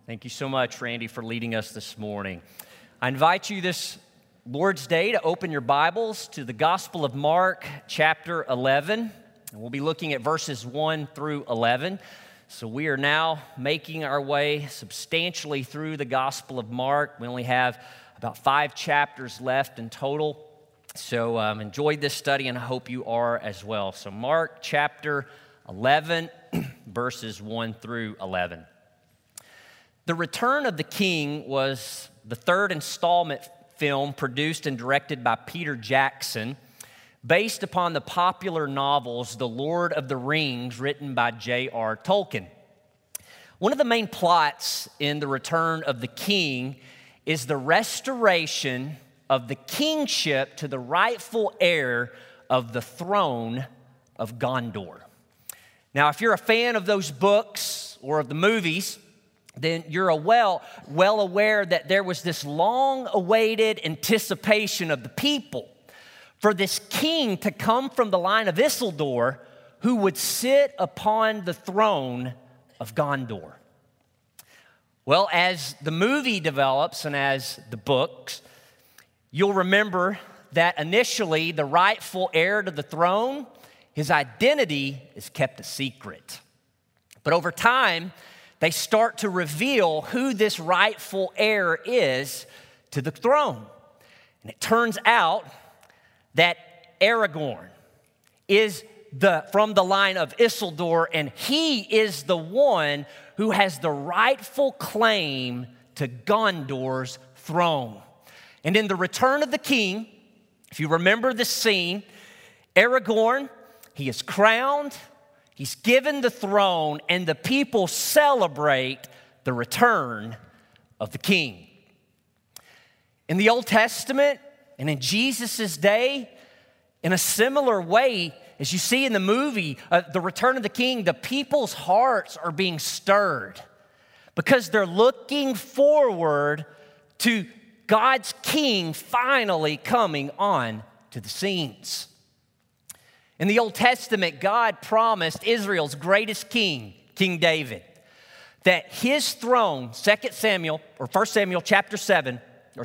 Thank you so much, Randy, for leading us this morning. I invite you this Lord's Day to open your Bibles to the Gospel of Mark, chapter 11. And we'll be looking at verses 1 through 11. So we are now making our way substantially through the Gospel of Mark. We only have about 5 chapters left in total. So enjoyed this study, and I hope you are as well. So Mark, chapter 11, verses 1 through 11. The Return of the King was the third installment film produced and directed by Peter Jackson, based upon the popular novels The Lord of the Rings, written by J.R. Tolkien. One of the main plots in The Return of the King is the restoration of the kingship to the rightful heir of the throne of Gondor. Now, if you're a fan of those books or of the movies, then you're well aware that there was this long-awaited anticipation of the people for this king to come from the line of Isildur, who would sit upon the throne of Gondor. Well, as the movie develops and as the books, you'll remember that initially the rightful heir to the throne, his identity is kept a secret. But over time, they start to reveal who this rightful heir is to the throne. And it turns out that Aragorn is from the line of Isildur, and he is the one who has the rightful claim to Gondor's throne. And in The Return of the King, if you remember the scene, Aragorn, he is crowned, he's given the throne, and the people celebrate the return of the king. In the Old Testament and in Jesus' day, in a similar way, as you see in the movie, The Return of the King, the people's hearts are being stirred because they're looking forward to God's king finally coming on to the scenes. In the Old Testament, God promised Israel's greatest king, King David, that his throne, 1 Samuel chapter 7,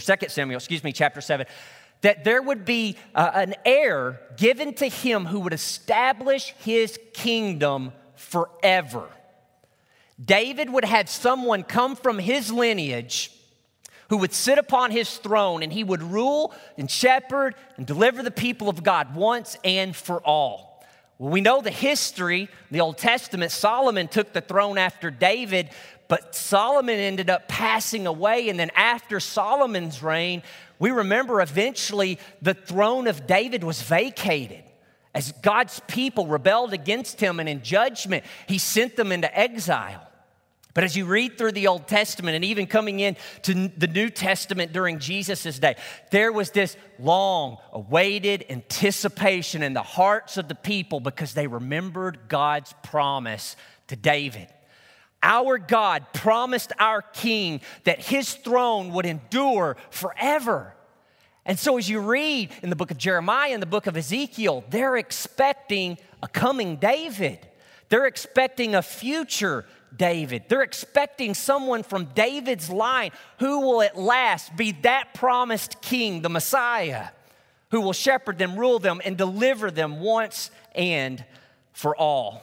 that there would be an heir given to him who would establish his kingdom forever. David would have someone come from his lineage who would sit upon his throne, and he would rule and shepherd and deliver the people of God once and for all. Well, we know the history, the Old Testament. Solomon took the throne after David, but Solomon ended up passing away, and then after Solomon's reign, we remember eventually the throne of David was vacated as God's people rebelled against him, and in judgment, he sent them into exile. But as you read through the Old Testament and even coming into the New Testament during Jesus' day, there was this long-awaited anticipation in the hearts of the people because they remembered God's promise to David. Our God promised our king that his throne would endure forever. And so as you read in the book of Jeremiah and the book of Ezekiel, they're expecting a coming David. They're expecting a future David. They're expecting someone from David's line who will at last be that promised king, the Messiah, who will shepherd them, rule them, and deliver them once and for all.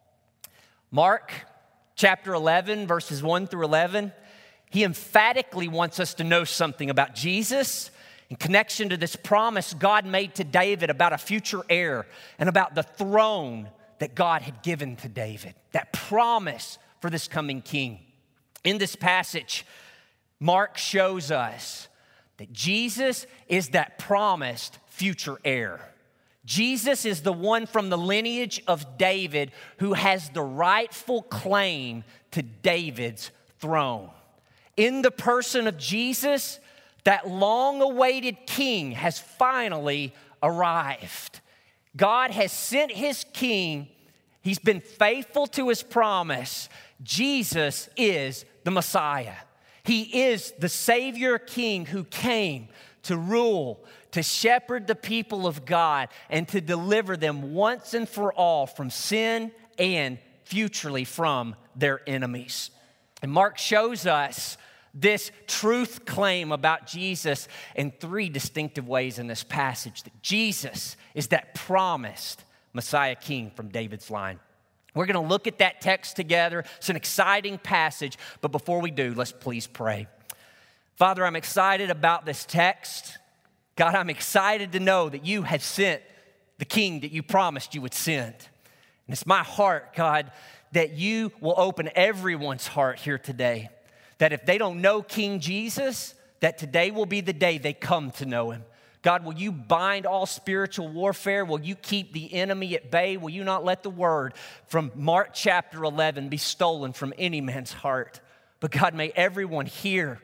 Mark chapter 11, verses 1 through 11, he emphatically wants us to know something about Jesus in connection to this promise God made to David about a future heir and about the throne that God had given to David, that promise for this coming king. In this passage, Mark shows us that Jesus is that promised future heir. Jesus is the one from the lineage of David who has the rightful claim to David's throne. In the person of Jesus, that long-awaited king has finally arrived. God has sent his king. He's been faithful to his promise. Jesus is the Messiah. He is the Savior King who came to rule, to shepherd the people of God, and to deliver them once and for all from sin and futurely from their enemies. And Mark shows us this truth claim about Jesus in three distinctive ways in this passage, that Jesus is that promised Messiah King from David's line. We're going to look at that text together. It's an exciting passage, but before we do, let's please pray. Father, I'm excited about this text. God, I'm excited to know that you have sent the King that you promised you would send. And it's my heart, God, that you will open everyone's heart here today, that if they don't know King Jesus, that today will be the day they come to know him. God, will you bind all spiritual warfare? Will you keep the enemy at bay? Will you not let the word from Mark chapter 11 be stolen from any man's heart? But God, may everyone here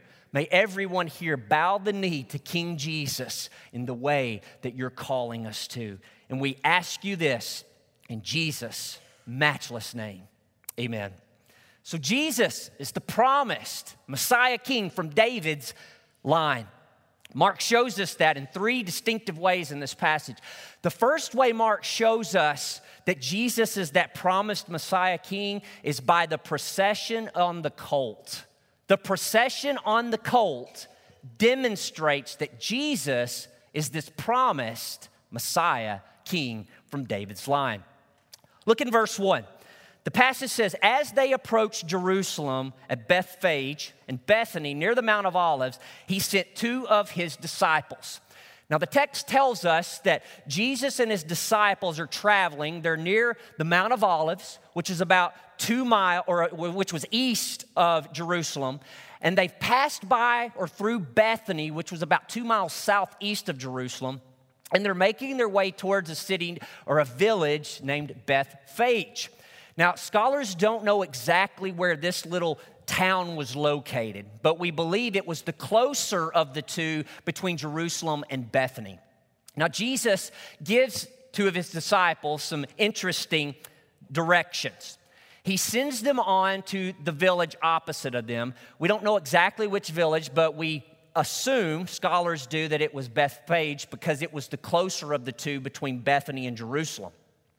bow the knee to King Jesus in the way that you're calling us to. And we ask you this in Jesus' matchless name. Amen. So Jesus is the promised Messiah King from David's line. Mark shows us that in three distinctive ways in this passage. The first way Mark shows us that Jesus is that promised Messiah King is by the procession on the colt. The procession on the colt demonstrates that Jesus is this promised Messiah King from David's line. Look in verse 1. The passage says, as they approached Jerusalem at Bethphage and Bethany near the Mount of Olives, he sent two of his disciples. Now the text tells us that Jesus and his disciples are traveling. They're near the Mount of Olives, which is about 2 miles, or which was east of Jerusalem. And they've passed by or through Bethany, which was about 2 miles southeast of Jerusalem. And they're making their way towards a city or a village named Bethphage. Now, scholars don't know exactly where this little town was located, but we believe it was the closer of the two between Jerusalem and Bethany. Now, Jesus gives two of his disciples some interesting directions. He sends them on to the village opposite of them. We don't know exactly which village, but we assume, scholars do, that it was Bethphage because it was the closer of the two between Bethany and Jerusalem.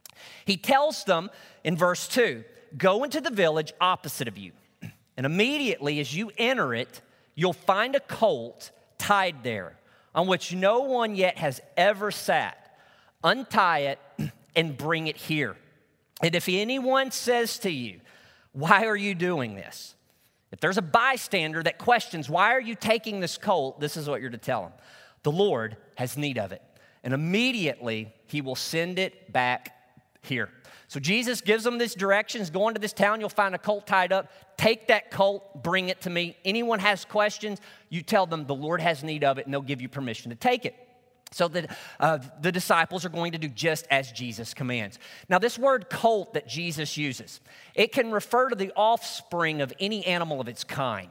He tells them in verse 2, go into the village opposite of you, and immediately as you enter it, you'll find a colt tied there on which no one yet has ever sat. Untie it and bring it here. And if anyone says to you, why are you doing this? If there's a bystander that questions, why are you taking this colt? This is what you're to tell him. The Lord has need of it. And immediately he will send it back here. So Jesus gives them this directions. Go into this town, you'll find a colt tied up. Take that colt, bring it to me. Anyone has questions, you tell them the Lord has need of it, and they'll give you permission to take it. So that the disciples are going to do just as Jesus commands. Now, this word colt that Jesus uses, it can refer to the offspring of any animal of its kind.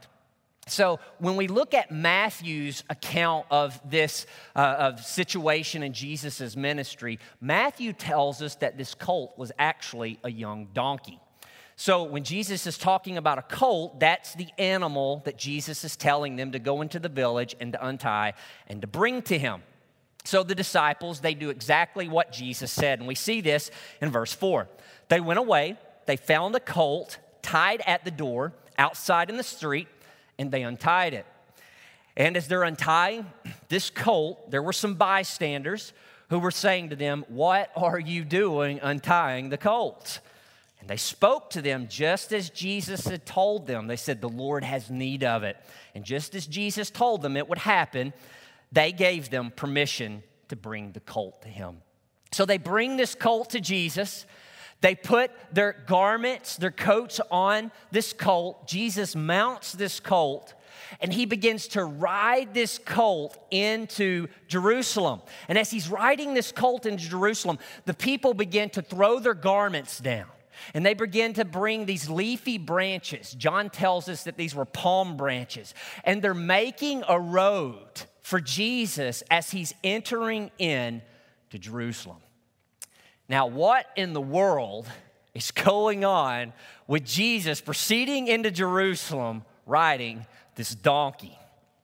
So when we look at Matthew's account of this of situation in Jesus' ministry, Matthew tells us that this colt was actually a young donkey. So when Jesus is talking about a colt, that's the animal that Jesus is telling them to go into the village and to untie and to bring to him. So the disciples, they do exactly what Jesus said, and we see this in verse 4. They went away, they found a colt tied at the door outside in the street, and they untied it. And as they're untying this colt, there were some bystanders who were saying to them, what are you doing untying the colt? And they spoke to them just as Jesus had told them. They said, the Lord has need of it. And just as Jesus told them it would happen, they gave them permission to bring the colt to him. So they bring this colt to Jesus. They put their garments, their coats on this colt. Jesus mounts this colt, and he begins to ride this colt into Jerusalem. And as he's riding this colt into Jerusalem, the people begin to throw their garments down. And they begin to bring these leafy branches. John tells us that these were palm branches. And they're making a road for Jesus as he's entering in to Jerusalem. Now, what in the world is going on with Jesus proceeding into Jerusalem riding this donkey?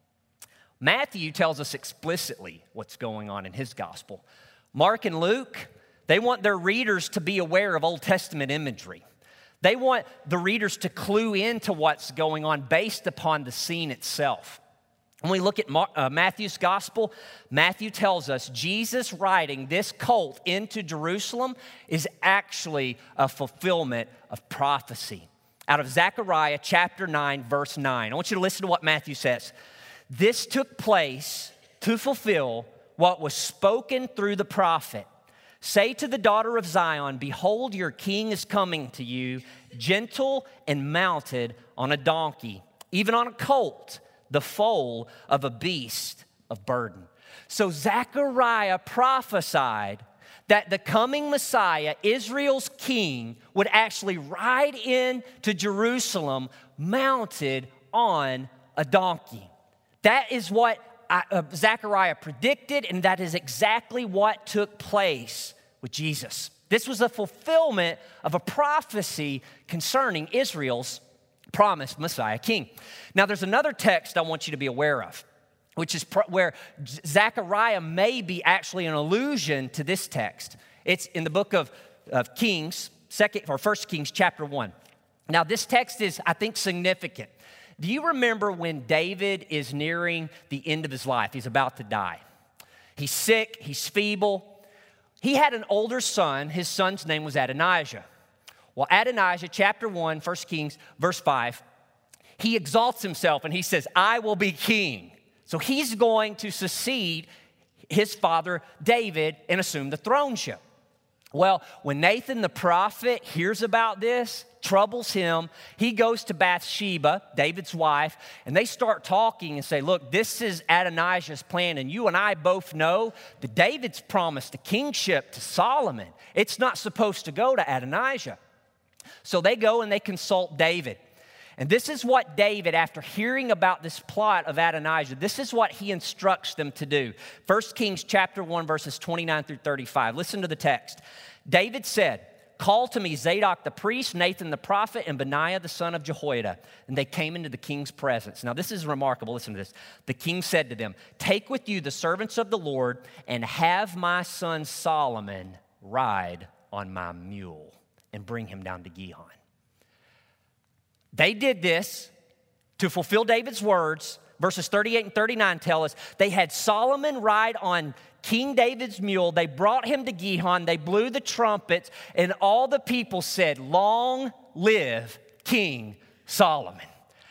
Matthew tells us explicitly what's going on in his gospel. Mark and Luke, they want their readers to be aware of Old Testament imagery. They want the readers to clue into what's going on based upon the scene itself. When we look at Matthew's gospel, Matthew tells us Jesus riding this colt into Jerusalem is actually a fulfillment of prophecy. Out of Zechariah chapter 9, verse 9. I want you to listen to what Matthew says. This took place to fulfill what was spoken through the prophet. Say to the daughter of Zion, behold, your king is coming to you, gentle and mounted on a donkey, even on a colt, the foal of a beast of burden. So Zechariah prophesied that the coming Messiah, Israel's king, would actually ride into Jerusalem mounted on a donkey. That is what Zechariah predicted, and that is exactly what took place with Jesus. This was a fulfillment of a prophecy concerning Israel's promised Messiah king. Now, there's another text I want you to be aware of, which is where Zechariah may be actually an allusion to this text. It's in the book of Kings, 1 Kings chapter 1. Now, this text is, I think, significant. Do you remember when David is nearing the end of his life? He's about to die. He's sick, he's feeble. He had an older son. His son's name was Adonijah. Well, Adonijah, chapter 1, 1 Kings, verse 5, he exalts himself and he says, I will be king. So he's going to succeed his father David and assume the throneship. Well, when Nathan the prophet hears about this, troubles him, he goes to Bathsheba, David's wife, and they start talking and say, look, this is Adonijah's plan, and you and I both know that David's promised a kingship to Solomon. It's not supposed to go to Adonijah. So they go and they consult David. And this is what David, after hearing about this plot of Adonijah, this is what he instructs them to do. 1 Kings chapter 1, verses 29 through 35. Listen to the text. David said, call to me Zadok the priest, Nathan the prophet, and Benaiah the son of Jehoiada. And they came into the king's presence. Now this is remarkable. Listen to this. The king said to them, take with you the servants of the Lord and have my son Solomon ride on my mule and bring him down to Gihon. They did this to fulfill David's words. Verses 38 and 39 tell us they had Solomon ride on King David's mule. They brought him to Gihon. They blew the trumpets, and all the people said, long live King Solomon.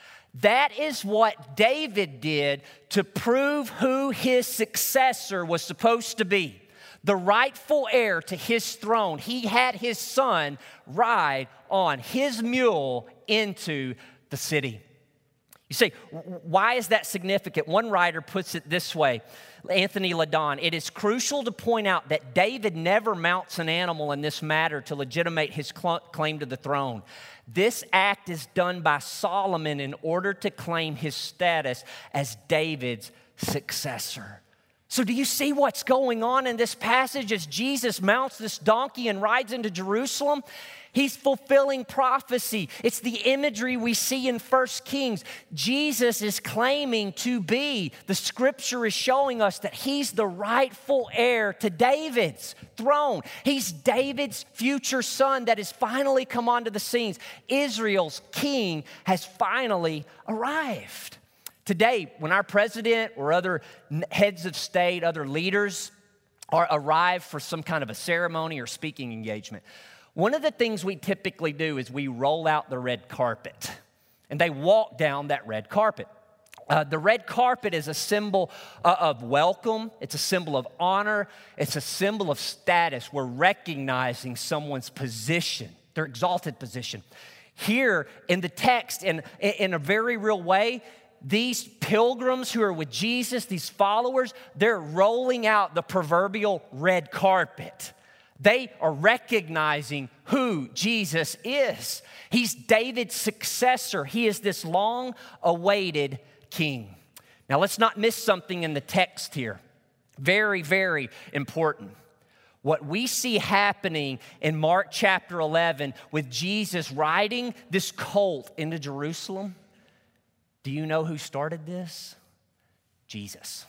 That is what David did to prove who his successor was supposed to be. The rightful heir to his throne. He had his son ride on his mule into the city. You say, why is that significant? One writer puts it this way, Anthony Ladon, it is crucial to point out that David never mounts an animal in this matter to legitimate his claim to the throne. This act is done by Solomon in order to claim his status as David's successor. So do you see what's going on in this passage as Jesus mounts this donkey and rides into Jerusalem? He's fulfilling prophecy. It's the imagery we see in 1 Kings. Jesus is claiming to be, the scripture is showing us that he's the rightful heir to David's throne. He's David's future son that has finally come onto the scenes. Israel's king has finally arrived. Today, when our president or other heads of state, other leaders arrive for some kind of a ceremony or speaking engagement, one of the things we typically do is we roll out the red carpet, and they walk down that red carpet. The red carpet is a symbol of welcome. It's a symbol of honor. It's a symbol of status. We're recognizing someone's position, their exalted position. Here in the text, in a very real way, these pilgrims who are with Jesus, these followers, they're rolling out the proverbial red carpet. They are recognizing who Jesus is. He's David's successor. He is this long-awaited king. Now, let's not miss something in the text here. Very, very important. What we see happening in Mark chapter 11 with Jesus riding this colt into Jerusalem, do you know who started this? Jesus.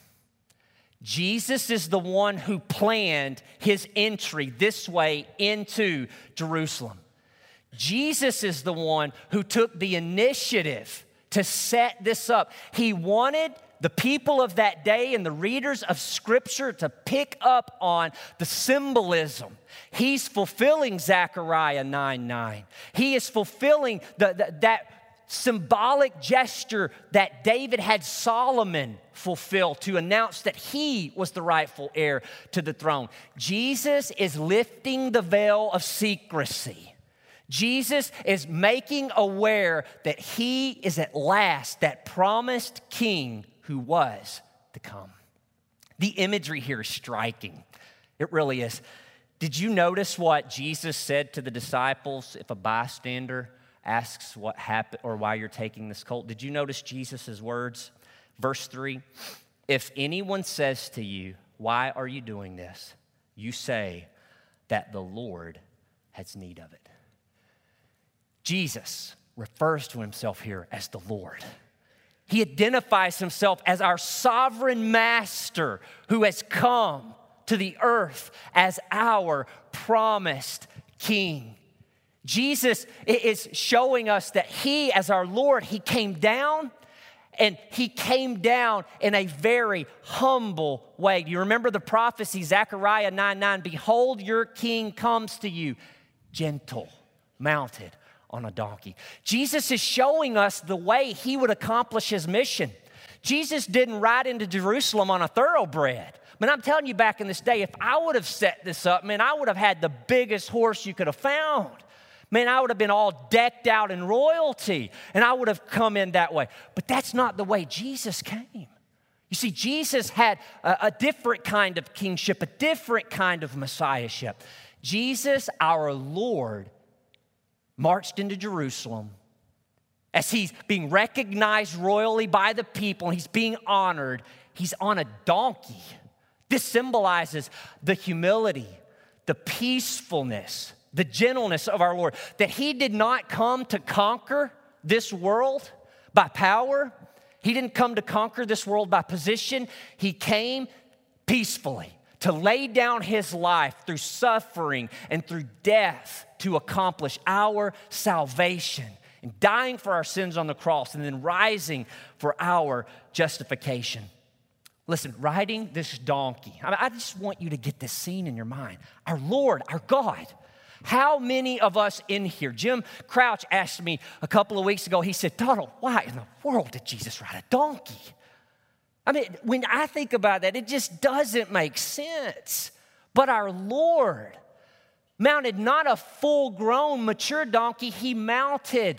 Jesus is the one who planned his entry this way into Jerusalem. Jesus is the one who took the initiative to set this up. He wanted the people of that day and the readers of Scripture to pick up on the symbolism. He's fulfilling Zechariah 9:9. He is fulfilling that symbolic gesture that David had Solomon fulfill to announce that he was the rightful heir to the throne. Jesus is lifting the veil of secrecy. Jesus is making aware that he is at last that promised king who was to come. The imagery here is striking. It really is. Did you notice what Jesus said to the disciples if a bystander asks what happened or why you're taking this colt? Did you notice Jesus' words? Verse 3, if anyone says to you, why are you doing this? You say that the Lord has need of it. Jesus refers to himself here as the Lord. He identifies himself as our sovereign master who has come to the earth as our promised king. Jesus is showing us that he, as our Lord, he came down, and he came down in a very humble way. Do you remember the prophecy, Zechariah 9:9? Behold, your king comes to you, gentle, mounted on a donkey. Jesus is showing us the way he would accomplish his mission. Jesus didn't ride into Jerusalem on a thoroughbred. Man, I'm telling you, back in this day, if I would have set this up, man, I would have had the biggest horse you could have found. Man, I would have been all decked out in royalty, and I would have come in that way. But that's not the way Jesus came. You see, Jesus had a different kind of kingship, a different kind of messiahship. Jesus, our Lord, marched into Jerusalem as he's being recognized royally by the people, and he's being honored. He's on a donkey. This symbolizes the humility, the peacefulness, the gentleness of our Lord, that he did not come to conquer this world by power. He didn't come to conquer this world by position. He came peacefully to lay down his life through suffering and through death to accomplish our salvation, and dying for our sins on the cross and then rising for our justification. Listen, riding this donkey, I just want you to get this scene in your mind. Our Lord, our God. How many of us in here? Jim Crouch asked me a couple of weeks ago, he said, Donald, why in the world did Jesus ride a donkey? I mean, when I think about that, it just doesn't make sense. But our Lord mounted not a full-grown, mature donkey. He mounted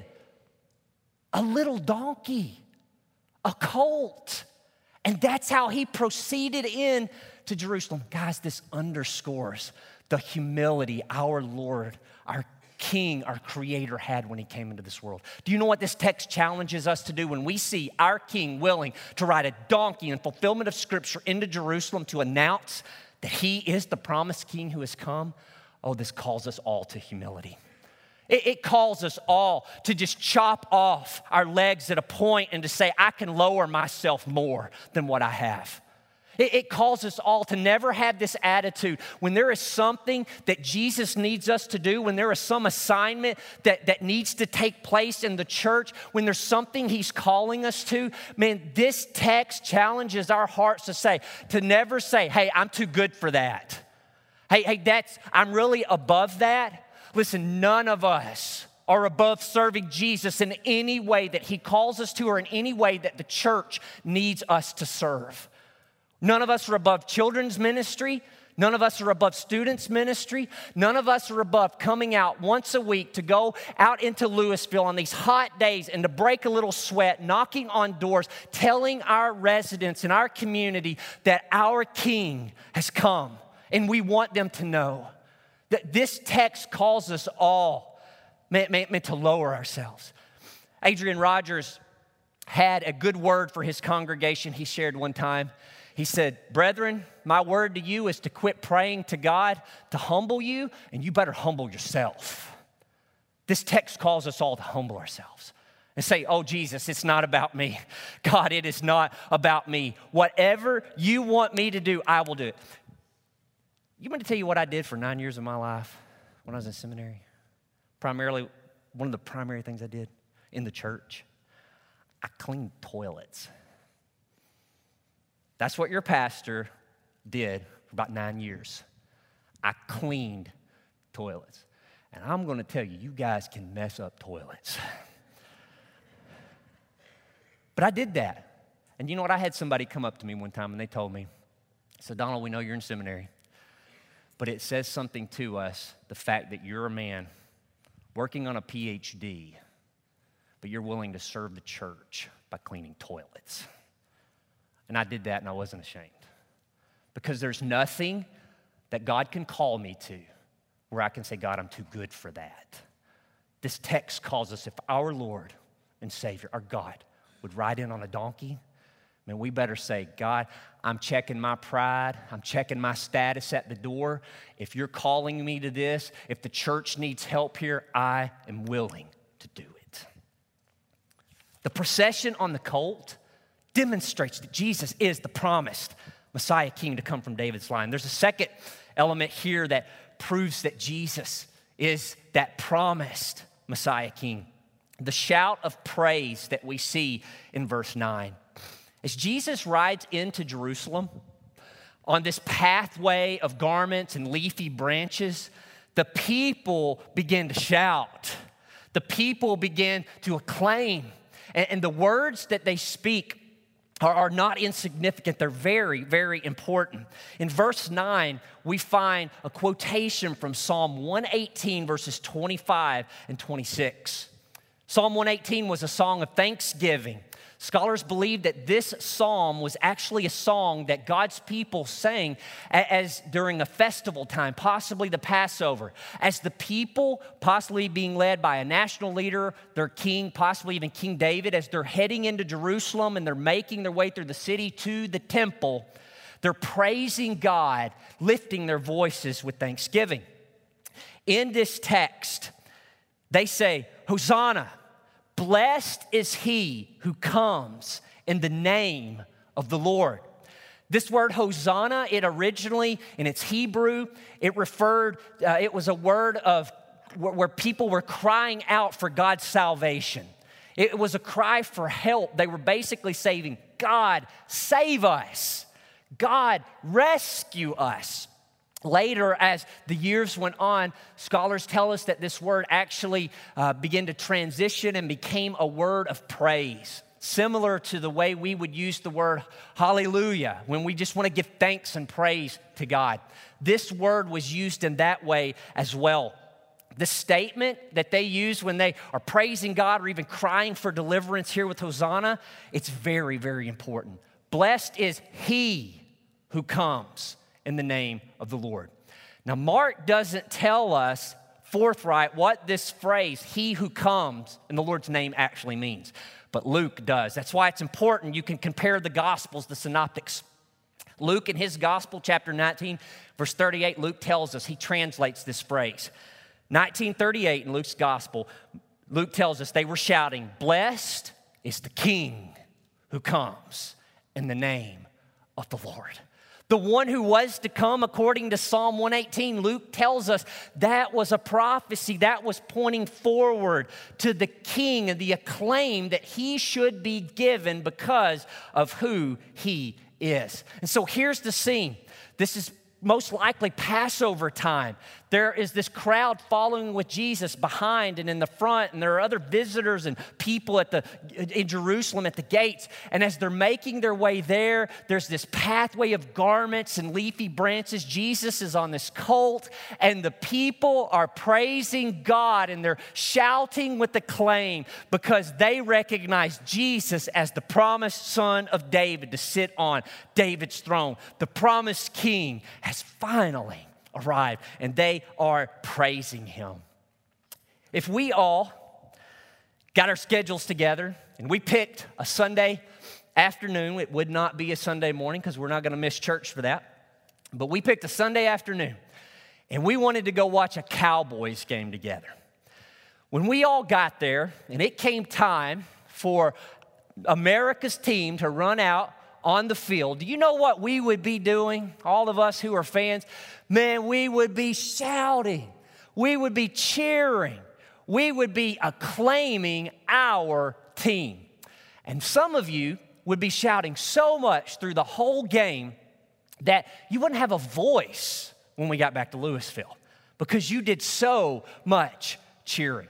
a little donkey, a colt. And that's how he proceeded in to Jerusalem. Guys, this underscores the humility our Lord, our King, our Creator had when he came into this world. Do you know what this text challenges us to do when we see our King willing to ride a donkey in fulfillment of Scripture into Jerusalem to announce that he is the promised King who has come? Oh, this calls us all to humility. It calls us all to just chop off our legs at a point and to say, I can lower myself more than what I have. It calls us all to never have this attitude when there is something that Jesus needs us to do, when there is some assignment that needs to take place in the church, when there's something he's calling us to. Man, this text challenges our hearts to never say, hey, I'm too good for that. Hey, I'm really above that. Listen, none of us are above serving Jesus in any way that he calls us to or in any way that the church needs us to serve. None of us are above children's ministry. None of us are above students' ministry. None of us are above coming out once a week to go out into Louisville on these hot days and to break a little sweat, knocking on doors, telling our residents in our community that our King has come. And we want them to know that this text calls us all to lower ourselves. Adrian Rogers had a good word for his congregation he shared one time. He said, brethren, my word to you is to quit praying to God to humble you, and you better humble yourself. This text calls us all to humble ourselves and say, oh, Jesus, it's not about me. God, it is not about me. Whatever you want me to do, I will do it. You want me to tell you what I did for 9 years of my life when I was in seminary? Primarily one of the primary things I did in the church? I cleaned toilets. That's what your pastor did for about 9 years. I cleaned toilets. And I'm going to tell you, you guys can mess up toilets. But I did that. And you know what? I had somebody come up to me one time and they told me, so Donald, we know you're in seminary, but it says something to us, the fact that you're a man working on a PhD, but you're willing to serve the church by cleaning toilets. And I did that and I wasn't ashamed. Because there's nothing that God can call me to where I can say, God, I'm too good for that. This text calls us, if our Lord and Savior, our God, would ride in on a donkey, man, we better say, God, I'm checking my pride. I'm checking my status at the door. If you're calling me to this, if the church needs help here, I am willing to do it. The procession on the colt demonstrates that Jesus is the promised Messiah King to come from David's line. There's a second element here that proves that Jesus is that promised Messiah King. The shout of praise that we see in verse 9. As Jesus rides into Jerusalem on this pathway of garments and leafy branches, the people begin to shout. The people begin to acclaim. And the words that they speak are not insignificant. They're very, very important. In verse 9, we find a quotation from Psalm 118, verses 25 and 26. Psalm 118 was a song of thanksgiving. Scholars believe that this psalm was actually a song that God's people sang as during a festival time, possibly the Passover. As the people, possibly being led by a national leader, their king, possibly even King David, as they're heading into Jerusalem and they're making their way through the city to the temple, they're praising God, lifting their voices with thanksgiving. In this text, they say, Hosanna. Blessed is he who comes in the name of the Lord. This word Hosanna, it originally, in its Hebrew, it was a word of where people were crying out for God's salvation. It was a cry for help. They were basically saying, God, save us. God, rescue us. Later, as the years went on, scholars tell us that this word actually began to transition and became a word of praise, similar to the way we would use the word hallelujah when we just want to give thanks and praise to God. This word was used in that way as well. The statement that they use when they are praising God or even crying for deliverance here with Hosanna, it's very, very important. Blessed is he who comes in the name of the Lord. Now, Mark doesn't tell us forthright what this phrase, he who comes in the Lord's name, actually means, but Luke does. That's why it's important. You can compare the Gospels, the synoptics. Luke in his Gospel, chapter 19, verse 38, Luke tells us, he translates this phrase. 1938 in Luke's Gospel, Luke tells us they were shouting, blessed is the King who comes in the name of the Lord. The one who was to come, according to Psalm 118, Luke tells us that was a prophecy that was pointing forward to the king and the acclaim that he should be given because of who he is. And so here's the scene. This is most likely Passover time. There is this crowd following with Jesus behind and in the front, and there are other visitors and people in Jerusalem at the gates. And as they're making their way there, there's this pathway of garments and leafy branches. Jesus is on this colt, and the people are praising God, and they're shouting with acclaim because they recognize Jesus as the promised son of David to sit on David's throne. The promised king has finally arrived, and they are praising him. If we all got our schedules together and we picked a Sunday afternoon, it would not be a Sunday morning because we're not going to miss church for that, but we picked a Sunday afternoon and we wanted to go watch a Cowboys game together. When we all got there and it came time for America's team to run out on the field, do you know what we would be doing? All of us who are fans, man, we would be shouting. We would be cheering. we would be acclaiming our team. And some of you would be shouting so much through the whole game that you wouldn't have a voice when we got back to Louisville because you did so much cheering.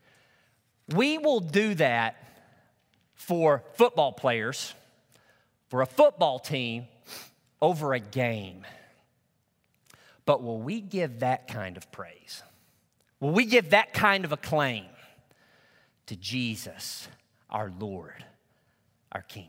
We will do that for football players, for a football team, over a game. But will we give that kind of praise? Will we give that kind of acclaim to Jesus, our Lord, our King?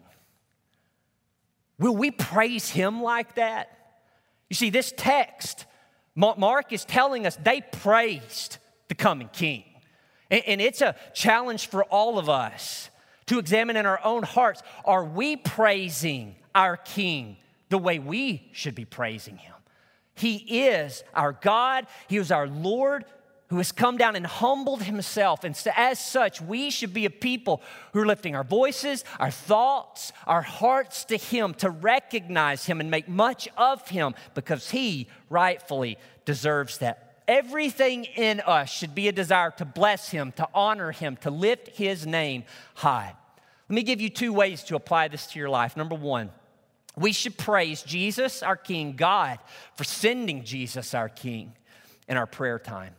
Will we praise Him like that? You see, this text, Mark is telling us they praised the coming King. And it's a challenge for all of us to examine in our own hearts, are we praising our King the way we should be praising Him? He is our God. He is our Lord who has come down and humbled Himself. And so as such, we should be a people who are lifting our voices, our thoughts, our hearts to Him, to recognize Him and make much of Him because He rightfully deserves that. Everything in us should be a desire to bless Him, to honor Him, to lift His name high. Let me give you 2 ways to apply this to your life. Number 1, we should praise Jesus, our King, God, for sending Jesus, our King, in our prayer time.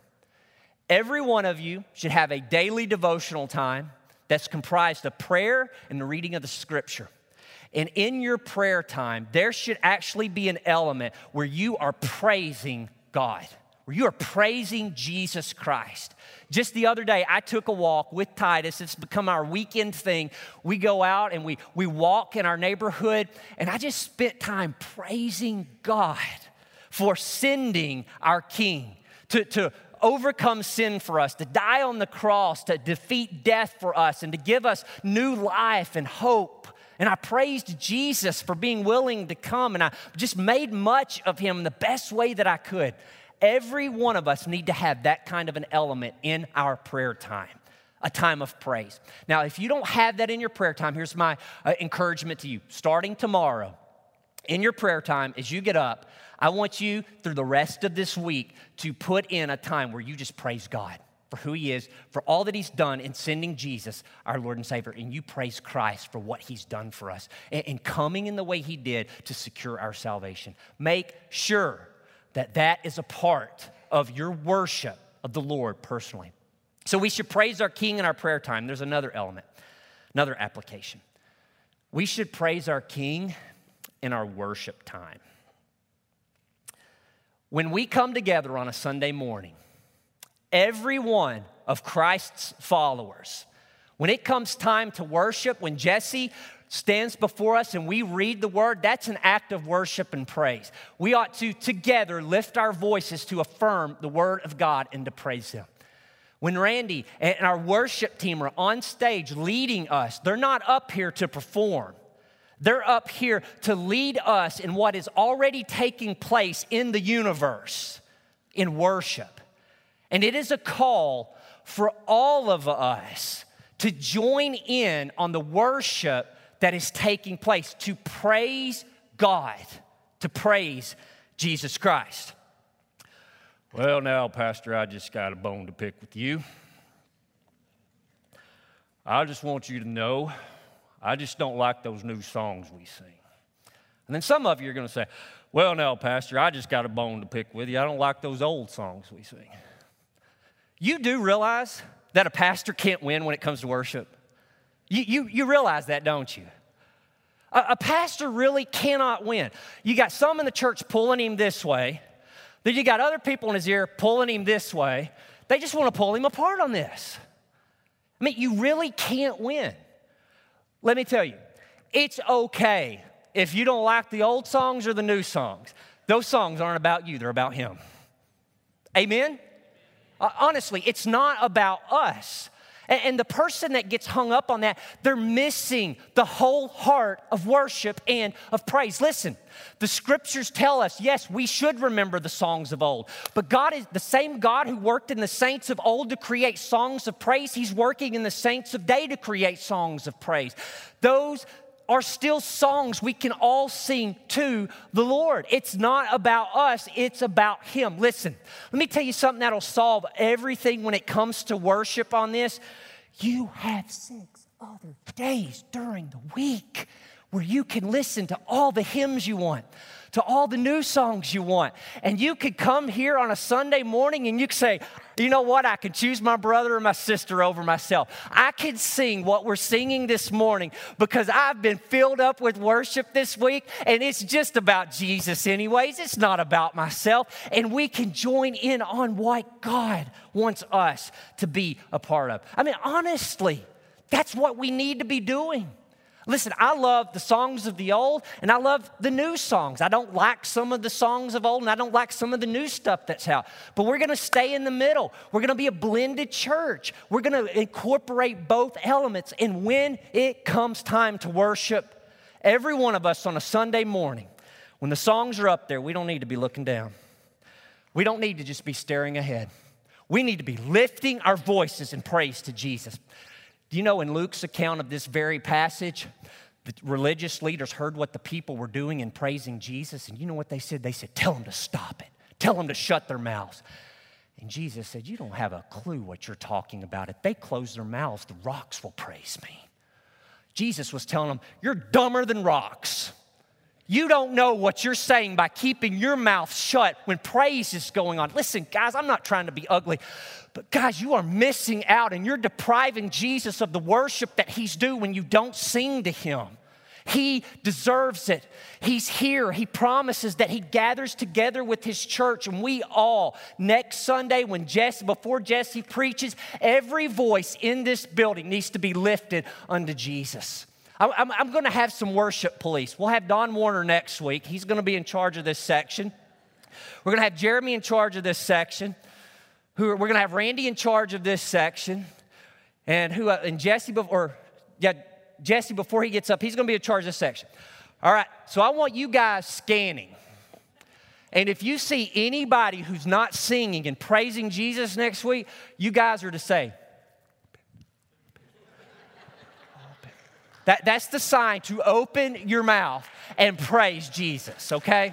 Every one of you should have a daily devotional time that's comprised of prayer and the reading of the Scripture. And in your prayer time, there should actually be an element where you are praising God, where you are praising Jesus Christ. Just the other day, I took a walk with Titus. It's become our weekend thing. We go out and we walk in our neighborhood, and I just spent time praising God for sending our King to overcome sin for us, to die on the cross, to defeat death for us, and to give us new life and hope. And I praised Jesus for being willing to come, and I just made much of Him the best way that I could. Every one of us need to have that kind of an element in our prayer time, a time of praise. Now, if you don't have that in your prayer time, here's my encouragement to you. Starting tomorrow, in your prayer time, as you get up, I want you through the rest of this week to put in a time where you just praise God for who He is, for all that He's done in sending Jesus, our Lord and Savior, and you praise Christ for what He's done for us and coming in the way He did to secure our salvation. Make sure that that is a part of your worship of the Lord personally. So we should praise our King in our prayer time. There's another element, another application. We should praise our King in our worship time. When we come together on a Sunday morning, every one of Christ's followers, when it comes time to worship, when Jesse stands before us and we read the Word, that's an act of worship and praise. We ought to together lift our voices to affirm the Word of God and to praise Him. When Randy and our worship team are on stage leading us, they're not up here to perform. They're up here to lead us in what is already taking place in the universe, in worship. And it is a call for all of us to join in on the worship that is taking place, to praise God, to praise Jesus Christ. Well, now, Pastor, I just got a bone to pick with you. I just want you to know, I just don't like those new songs we sing. And then some of you are going to say, well, now, Pastor, I just got a bone to pick with you. I don't like those old songs we sing. You do realize that a pastor can't win when it comes to worship? You realize that, don't you? A pastor really cannot win. You got some in the church pulling him this way. Then you got other people in his ear pulling him this way. They just want to pull him apart on this. I mean, you really can't win. Let me tell you, it's okay if you don't like the old songs or the new songs. Those songs aren't about you, they're about Him. Amen? Honestly, it's not about us. And the person that gets hung up on that, they're missing the whole heart of worship and of praise. Listen, the Scriptures tell us, yes, we should remember the songs of old. But God is the same God who worked in the saints of old to create songs of praise. He's working in the saints of today to create songs of praise. Those are still songs we can all sing to the Lord. It's not about us, it's about Him. Listen, let me tell you something that'll solve everything when it comes to worship on this. You have 6 other days during the week where you can listen to all the hymns you want, to all the new songs you want. And you could come here on a Sunday morning and you could say, you know what, I can choose my brother or my sister over myself. I can sing what we're singing this morning because I've been filled up with worship this week, and it's just about Jesus anyways. It's not about myself. And we can join in on what God wants us to be a part of. I mean, honestly, that's what we need to be doing. Listen, I love the songs of the old, and I love the new songs. I don't like some of the songs of old, and I don't like some of the new stuff that's out. But we're going to stay in the middle. We're going to be a blended church. We're going to incorporate both elements. And when it comes time to worship, every one of us on a Sunday morning, when the songs are up there, we don't need to be looking down. We don't need to just be staring ahead. We need to be lifting our voices in praise to Jesus. Do you know in Luke's account of this very passage, the religious leaders heard what the people were doing in praising Jesus, and you know what they said? They said, tell them to stop it. Tell them to shut their mouths. And Jesus said, you don't have a clue what you're talking about. If they close their mouths, the rocks will praise me. Jesus was telling them, you're dumber than rocks. You don't know what you're saying by keeping your mouth shut when praise is going on. Listen, guys, I'm not trying to be ugly, but guys, you are missing out and you're depriving Jesus of the worship that He's due when you don't sing to Him. He deserves it. He's here. He promises that He gathers together with His church, and we all, next Sunday before Jesse preaches, every voice in this building needs to be lifted unto Jesus. I'm going to have some worship police. We'll have Don Warner next week. He's going to be in charge of this section. We're going to have Jeremy in charge of this section. We're going to have Randy in charge of this section. And Jesse, Jesse, before he gets up, he's going to be in charge of this section. All right, so I want you guys scanning. And if you see anybody who's not singing and praising Jesus next week, you guys are to say, That's the sign to open your mouth and praise Jesus, okay?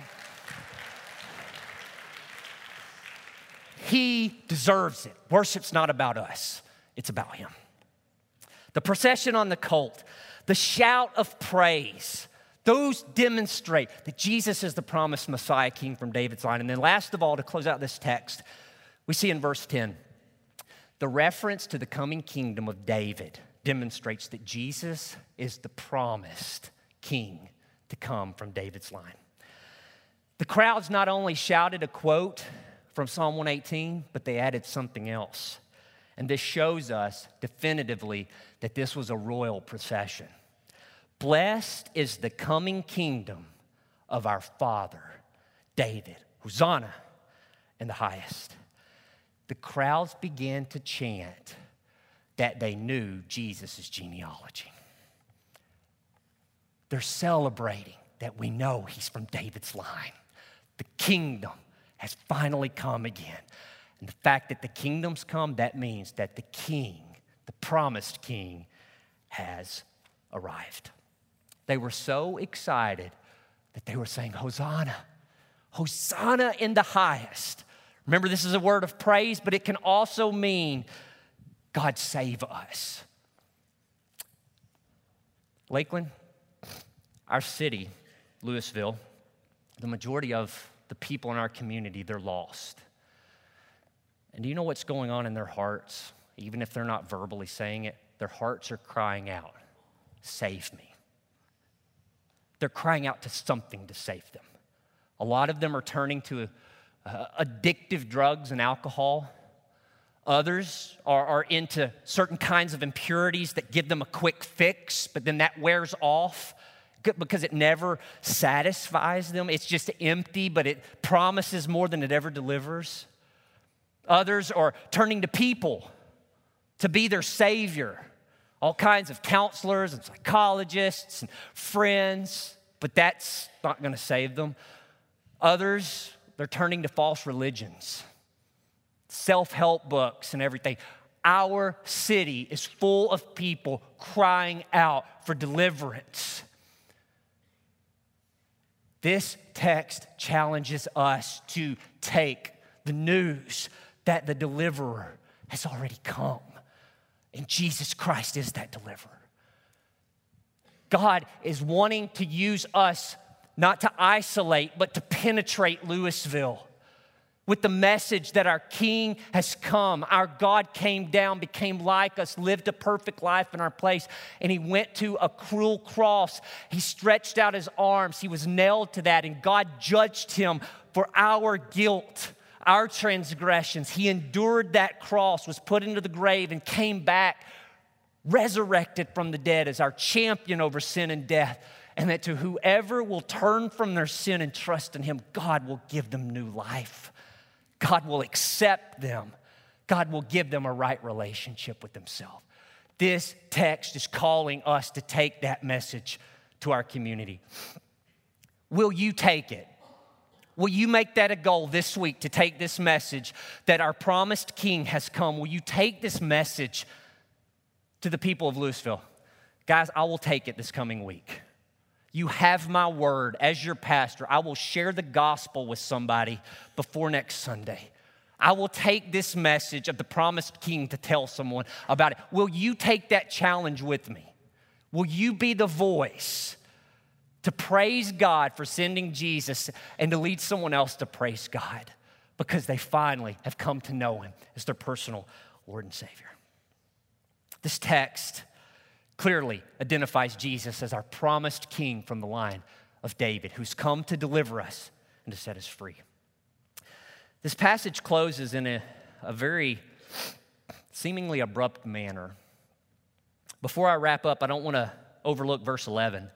He deserves it. Worship's not about us. It's about Him. The procession on the colt, the shout of praise, those demonstrate that Jesus is the promised Messiah, King from David's line. And then last of all, to close out this text, we see in verse 10, the reference to the coming kingdom of David demonstrates that Jesus is the promised king to come from David's line. The crowds not only shouted a quote from Psalm 118, but they added something else. And this shows us definitively that this was a royal procession. Blessed is the coming kingdom of our father, David. Hosanna in the highest. The crowds began to chant that they knew Jesus' genealogy. They're celebrating that we know He's from David's line. The kingdom has finally come again. And the fact that the kingdom's come, that means that the king, the promised king, has arrived. They were so excited that they were saying, Hosanna, Hosanna in the highest. Remember, this is a word of praise, but it can also mean God save us. Lakeland, our city, Louisville, the majority of the people in our community, they're lost. And do you know what's going on in their hearts? Even if they're not verbally saying it, their hearts are crying out, save me. They're crying out to something to save them. A lot of them are turning to addictive drugs and alcohol. Others are into certain kinds of impurities that give them a quick fix, but then that wears off because it never satisfies them. It's just empty, but it promises more than it ever delivers. Others are turning to people to be their savior. All kinds of counselors and psychologists and friends, but that's not going to save them. Others, they're turning to false religions, self-help books and everything. Our city is full of people crying out for deliverance. This text challenges us to take the news that the deliverer has already come. And Jesus Christ is that deliverer. God is wanting to use us not to isolate, but to penetrate Louisville with the message that our King has come. Our God came down, became like us, lived a perfect life in our place, and he went to a cruel cross. He stretched out his arms. He was nailed to that, and God judged him for our guilt, our transgressions. He endured that cross, was put into the grave, and came back, resurrected from the dead as our champion over sin and death. And that to whoever will turn from their sin and trust in him, God will give them new life. God will accept them. God will give them a right relationship with himself. This text is calling us to take that message to our community. Will you take it? Will you make that a goal this week to take this message that our promised King has come? Will you take this message to the people of Louisville? Guys, I will take it this coming week. You have my word as your pastor. I will share the gospel with somebody before next Sunday. I will take this message of the promised King to tell someone about it. Will you take that challenge with me? Will you be the voice to praise God for sending Jesus and to lead someone else to praise God because they finally have come to know him as their personal Lord and Savior? This text clearly identifies Jesus as our promised King from the line of David, who's come to deliver us and to set us free. This passage closes in a very seemingly abrupt manner. Before I wrap up, I don't want to overlook verse 11.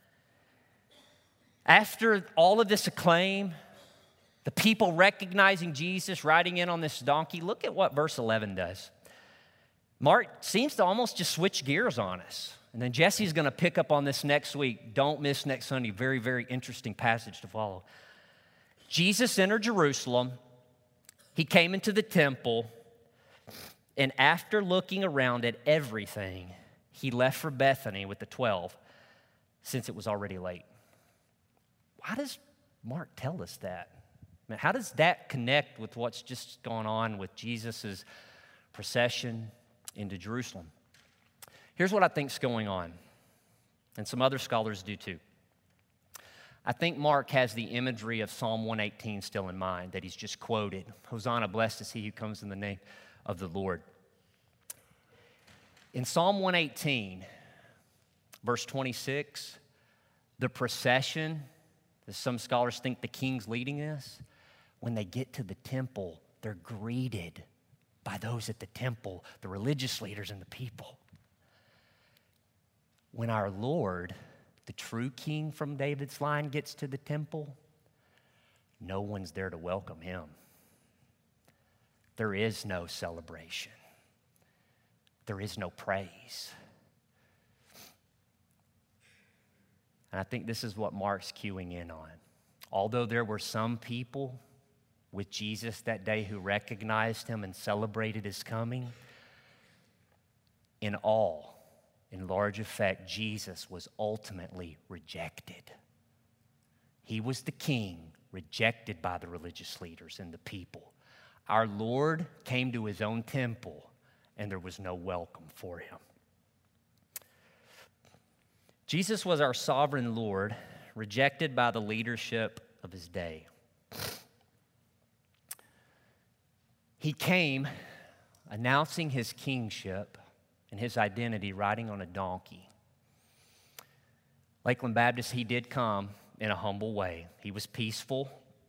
After all of this acclaim, the people recognizing Jesus riding in on this donkey, look at what verse 11 does. Mark seems to almost just switch gears on us. And then Jesse's going to pick up on this next week. Don't miss next Sunday. Very, very interesting passage to follow. Jesus entered Jerusalem. He came into the temple. And after looking around at everything, he left for Bethany with the 12, since it was already late. Why does Mark tell us that? I mean, how does that connect with what's just gone on with Jesus' procession into Jerusalem? Here's what I think's going on, and some other scholars do too. I think Mark has the imagery of Psalm 118 still in mind that he's just quoted. Hosanna, blessed is he who comes in the name of the Lord. In Psalm 118, verse 26, the procession, as some scholars think the king's leading us, when they get to the temple, they're greeted by those at the temple, the religious leaders and the people. When our Lord, the true King from David's line, gets to the temple, no one's there to welcome him. There is no celebration. There is no praise. And I think this is what Mark's cueing in on. Although there were some people with Jesus that day who recognized him and celebrated his coming, in large effect, Jesus was ultimately rejected. He was the king, rejected by the religious leaders and the people. Our Lord came to his own temple, and there was no welcome for him. Jesus was our sovereign Lord, rejected by the leadership of his day. He came announcing his kingship and his identity riding on a donkey. Lakeland Baptist, he did come in a humble way. He was peaceful.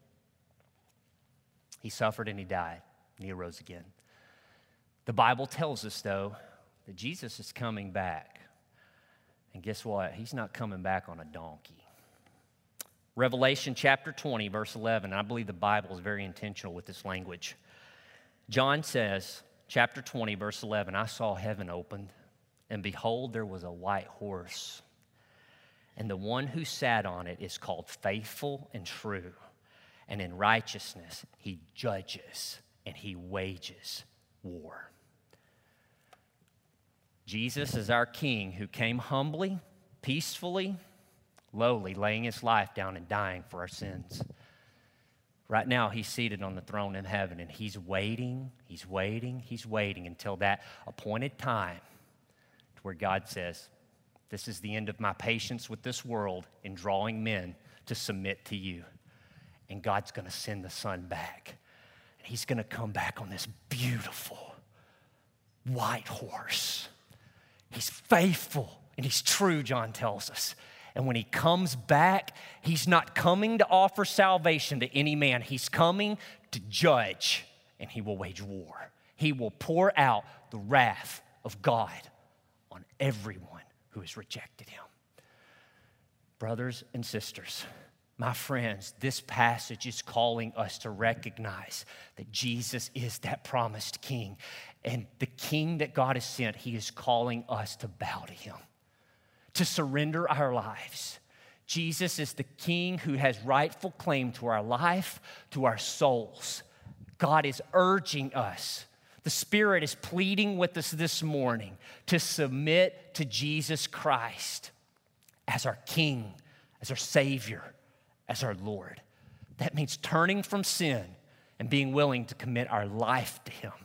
He suffered and he died, and he arose again. The Bible tells us, though, that Jesus is coming back. And guess what? He's not coming back on a donkey. Revelation chapter 20, verse 11, I believe the Bible is very intentional with this language. John says, chapter 20, verse 11, I saw heaven opened, and behold, there was a white horse. And the one who sat on it is called Faithful and True. And in righteousness, he judges and he wages war. Jesus is our King who came humbly, peacefully, lowly, laying his life down and dying for our sins. Right now, he's seated on the throne in heaven, and he's waiting until that appointed time to where God says, this is the end of my patience with this world in drawing men to submit to you. And God's going to send the Son back. And he's going to come back on this beautiful white horse. He's faithful and he's true, John tells us. And when he comes back, he's not coming to offer salvation to any man. He's coming to judge, and he will wage war. He will pour out the wrath of God on everyone who has rejected him. Brothers and sisters, my friends, this passage is calling us to recognize that Jesus is that promised king. And the king that God has sent, he is calling us to bow to him, to surrender our lives. Jesus is the king who has rightful claim to our life, to our souls. God is urging us. The Spirit is pleading with us this morning to submit to Jesus Christ as our King, as our Savior, as our Lord. That means turning from sin and being willing to commit our life to him.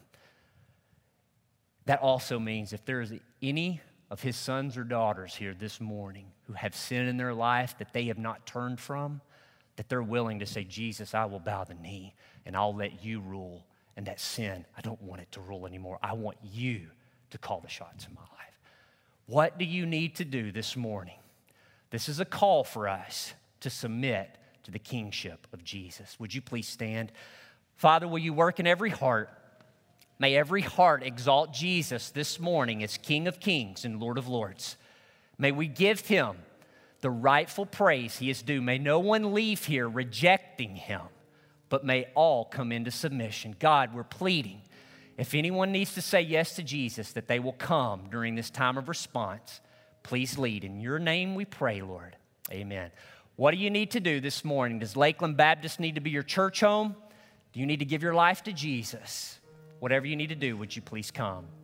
That also means if there is any of his sons or daughters here this morning who have sin in their life that they have not turned from, that they're willing to say, Jesus, I will bow the knee and I'll let you rule. And that sin, I don't want it to rule anymore. I want you to call the shots in my life. What do you need to do this morning? This is a call for us to submit to the kingship of Jesus. Would you please stand? Father, will you work in every heart? May every heart exalt Jesus this morning as King of Kings and Lord of Lords. May we give him the rightful praise he is due. May no one leave here rejecting him, but may all come into submission. God, we're pleading. If anyone needs to say yes to Jesus, that they will come during this time of response. Please lead. In your name we pray, Lord. Amen. What do you need to do this morning? Does Lakeland Baptist need to be your church home? Do you need to give your life to Jesus? Whatever you need to do, would you please come?